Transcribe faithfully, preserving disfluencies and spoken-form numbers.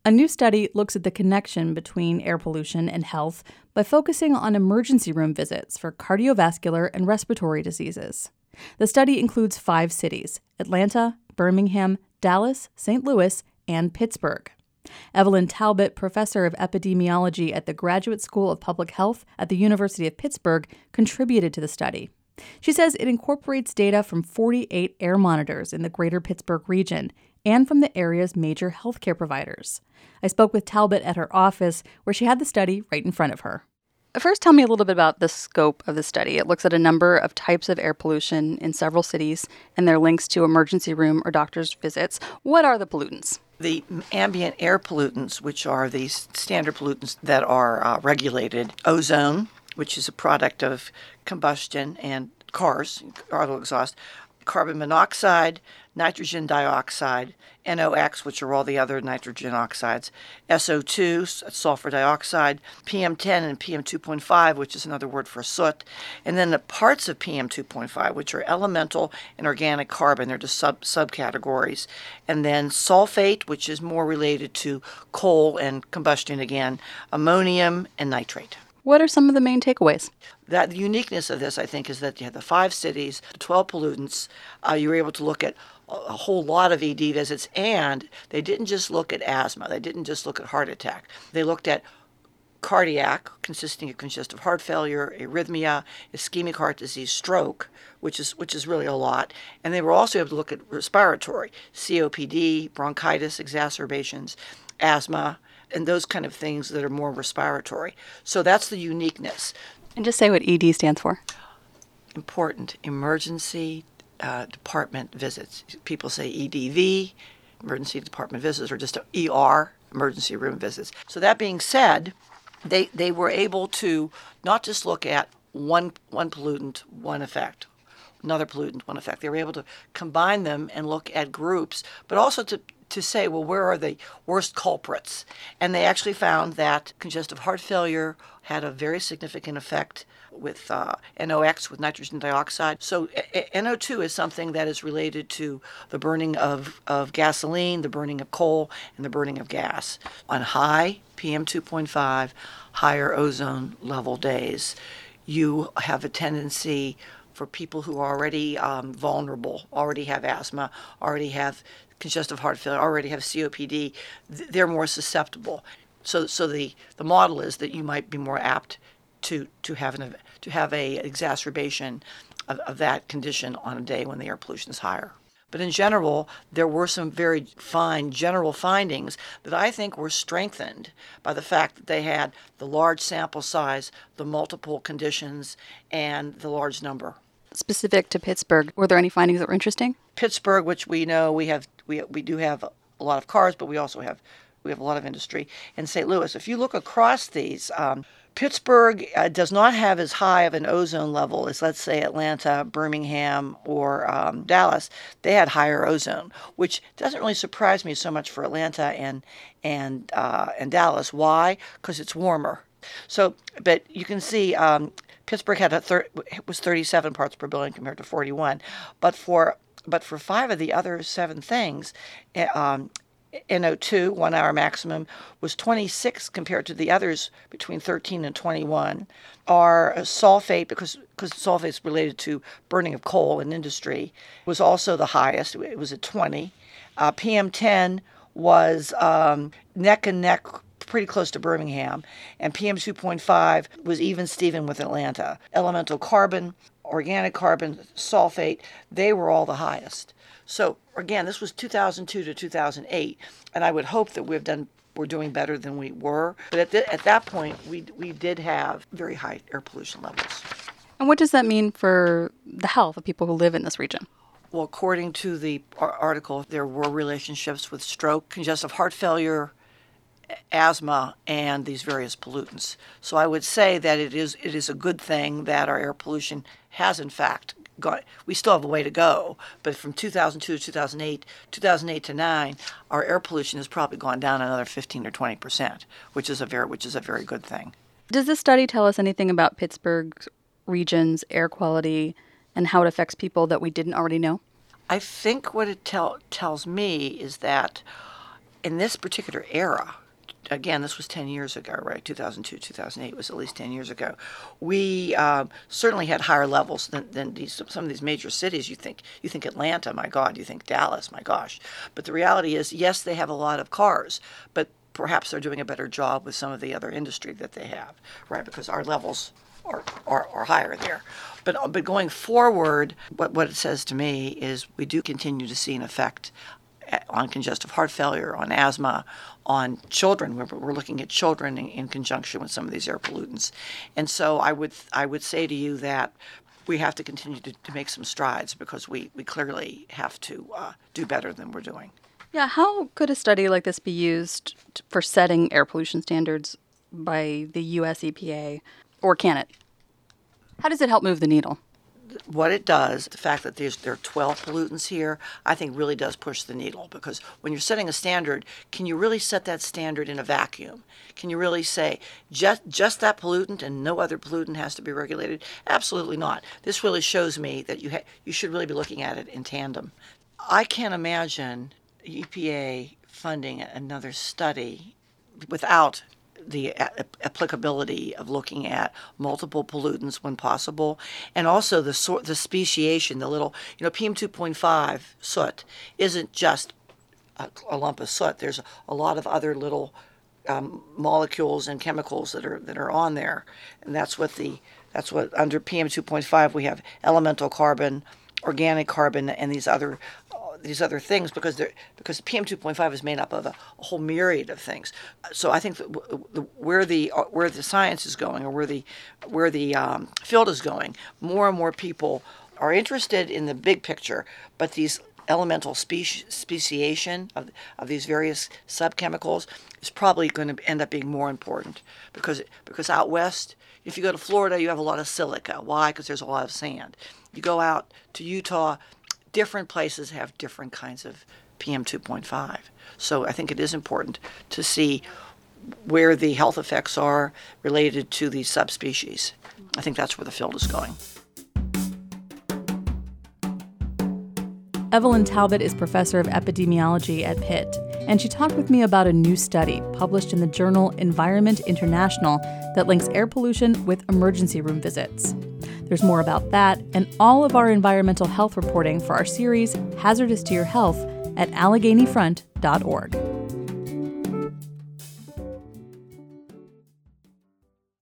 A new study looks at the connection between air pollution and health by focusing on emergency room visits for cardiovascular and respiratory diseases. The study includes five cities: Atlanta, Birmingham, Dallas, Saint Louis, and Pittsburgh. Evelyn Talbot, professor of epidemiology at the Graduate School of Public Health at the University of Pittsburgh, contributed to the study. She says it incorporates data from forty-eight air monitors in the greater Pittsburgh region and from the area's major healthcare providers. I spoke with Talbot at her office, where she had the study right in front of her. First, tell me a little bit about the scope of the study. It looks at a number of types of air pollution in several cities and their links to emergency room or doctor's visits. What are the pollutants? The ambient air pollutants, which are the standard pollutants that are uh, regulated, ozone, which is a product of combustion and cars, auto exhaust, carbon monoxide, nitrogen dioxide, N O X, which are all the other nitrogen oxides, S O two, sulfur dioxide, P M ten and P M two point five, which is another word for soot, and then the parts of P M two point five, which are elemental and organic carbon. They're just sub subcategories. And then sulfate, which is more related to coal and combustion again, ammonium and nitrate. What are some of the main takeaways? That the uniqueness of this, I think, is that you have the five cities, the twelve pollutants. Uh, you were able to look at a whole lot of E D visits, and they didn't just look at asthma. They didn't just look at heart attack. They looked at cardiac, consisting of congestive heart failure, arrhythmia, ischemic heart disease, stroke, which is which is really a lot. And they were also able to look at respiratory, C O P D, bronchitis exacerbations, asthma, and those kind of things that are more respiratory. So that's the uniqueness. And just say what E D stands for. Important, emergency uh, department visits. People say E D V, emergency department visits, or just E R, emergency room visits. So that being said, they they were able to not just look at one one pollutant, one effect, another pollutant, one effect. They were able to combine them and look at groups, but also to to say, well, where are the worst culprits? And they actually found that congestive heart failure had a very significant effect with uh, N O X, with nitrogen dioxide. So N O two is something that is related to the burning of, of gasoline, the burning of coal, and the burning of gas. On high P M two point five, higher ozone level days, you have a tendency for people who are already um, vulnerable, already have asthma, already have congestive heart failure, already have C O P D, they're more susceptible. So, so the, the model is that you might be more apt to to have an to have a exacerbation of, of that condition on a day when the air pollution is higher. But in general, there were some very fine general findings that I think were strengthened by the fact that they had the large sample size, the multiple conditions, and the large number. Specific to Pittsburgh, were there any findings that were interesting? Pittsburgh, which we know we have, we we do have a lot of cars, but we also have we have a lot of industry. And Saint Louis, if you look across these, um, Pittsburgh uh, does not have as high of an ozone level as, let's say, Atlanta, Birmingham, or um, Dallas. They had higher ozone, which doesn't really surprise me so much for Atlanta and and uh, and Dallas. Why? Because it's warmer. So, but you can see. Um, Pittsburgh had a thir- was thirty-seven parts per billion compared to forty-one, but for but for five of the other seven things, um, N O two, one hour maximum, was twenty-six compared to the others between thirteen and twenty-one. Our sulfate, because because sulfate is related to burning of coal in industry, was also the highest. It was at twenty. Uh, P M ten was um, neck and neck, pretty close to Birmingham, and P M two point five was even Steven with Atlanta. Elemental carbon, organic carbon, sulfate, they were all the highest. So again, this was two thousand two to two thousand eight, and I would hope that we've done we're doing better than we were. But at, the, at that point, we we did have very high air pollution levels. And what does that mean for the health of people who live in this region? Well, according to the article, there were relationships with stroke, congestive heart failure, asthma, and these various pollutants. So I would say that it is it is a good thing that our air pollution has in fact gone. We still have a way to go, but from two thousand two to two thousand eight, two thousand eight to nine, our air pollution has probably gone down another fifteen or twenty percent, which is a very which is a very good thing. Does this study tell us anything about Pittsburgh's region's air quality and how it affects people that we didn't already know? I think what it tell, tells me is that in this particular era, again, this was ten years ago, right? two thousand two, two thousand eight was at least ten years ago. We uh, certainly had higher levels than, than these, some of these major cities. You think you think Atlanta, my God. You think Dallas, my gosh. But the reality is, yes, they have a lot of cars, but perhaps they're doing a better job with some of the other industry that they have, right? Because our levels are, are, are higher there. But, but going forward, what, what it says to me is we do continue to see an effect on congestive heart failure, on asthma, on children. We're, we're looking at children in, in conjunction with some of these air pollutants. And so I would I would say to you that we have to continue to, to make some strides because we, we clearly have to uh, do better than we're doing. Yeah, how could a study like this be used for setting air pollution standards by the U S E P A, or can it? How does it help move the needle? What it does, the fact that there's, there are twelve pollutants here, I think really does push the needle, because when you're setting a standard, can you really set that standard in a vacuum? Can you really say just just that pollutant and no other pollutant has to be regulated? Absolutely not. This really shows me that you ha- you should really be looking at it in tandem. I can't imagine E P A funding another study without the a- applicability of looking at multiple pollutants when possible, and also the sort the speciation, the little, you know, P M two point five soot isn't just a, a lump of soot. There's a lot of other little um, molecules and chemicals that are that are on there, and that's what the that's what under P M two point five we have elemental carbon, organic carbon, and these other these other things, because they're because P M two point five is made up of a, a whole myriad of things. So I think that w- the, where the where the science is going, or where the where the um, field is going, more and more people are interested in the big picture, but these elemental speci- speciation of of these various subchemicals is probably going to end up being more important, because because out west, if you go to Florida, you have a lot of silica. Why? Because there's a lot of sand. You go out to Utah, different places have different kinds of P M two point five. So I think it is important to see where the health effects are related to these subspecies. I think that's where the field is going. Evelyn Talbot is professor of epidemiology at Pitt, and she talked with me about a new study published in the journal Environment International that links air pollution with emergency room visits. There's more about that and all of our environmental health reporting for our series, Hazardous to Your Health, at Allegheny Front dot org.